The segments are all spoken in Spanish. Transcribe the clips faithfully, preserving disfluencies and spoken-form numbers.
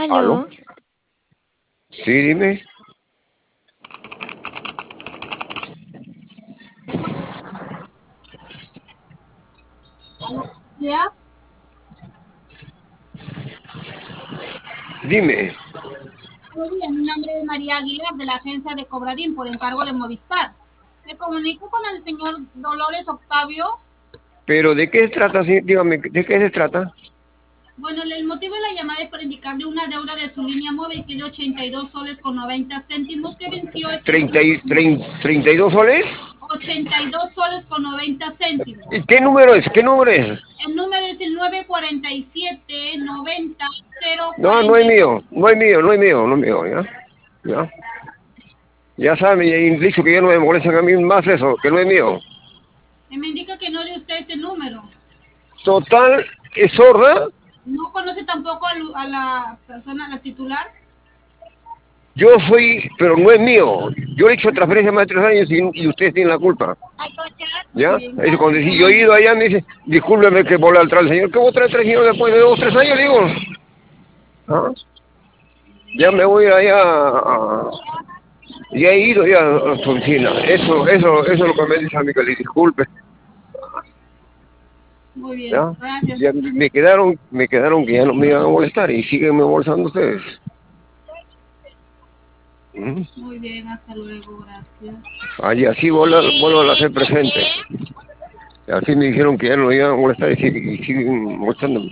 ¿Aló? Aló, Sí, dime. ¿Ya? Dime. Buenos días, mi nombre es María Aguilar de la agencia de Cobradín por encargo de Movistar. Me comunico con el señor Dolores Octavio. ¿Pero de qué se trata? Sí, dígame, ¿de qué se trata? Bueno, el motivo de la llamada es para indicarle una deuda de su línea móvil que es de ochenta y dos soles con noventa céntimos que venció este ¿Treinta y, próximo trein- treinta y dos soles? ochenta y dos soles con noventa céntimos. ¿Y qué número es? ¿Qué número es? El número es el nueve cuatro siete noventa cero No, no es cuarenta y dos. mío, no es mío, no es mío, no es mío, ¿ya? ¿Ya? Ya saben, y he dicho que ya no me molestan a mí más eso, que no es mío. Y me indica que no le usted ese número. Total, es sorda. ¿No conoce tampoco a, lu- a la persona, a la titular? Yo soy, pero no es mío. Yo he hecho transferencia más de tres años y, y ustedes tienen la culpa. Muy ¿Ya? bien, Es cuando gracias, decí, muy yo he amable. ido allá, me dice, discúlpeme que voy a traer al señor. ¿Qué voy a traer al señor después de dos, tres años? Digo, ¿ah? Ya me voy allá, a- ya he ido ya a su oficina. Eso, eso, eso es lo que me dice a mí, que le disculpe. Muy bien, ¿Ya? gracias. Ya me quedaron, me quedaron que ya no me iban a molestar y siguen me molestando ustedes. ¿Mm? Muy bien, hasta luego, gracias. Allí así vuelvo, vuelvo a hacer presente. Así me dijeron que ya no me iban a molestar y siguen, y siguen molestándome.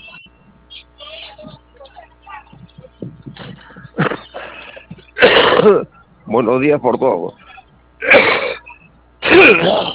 Buenos días por todo.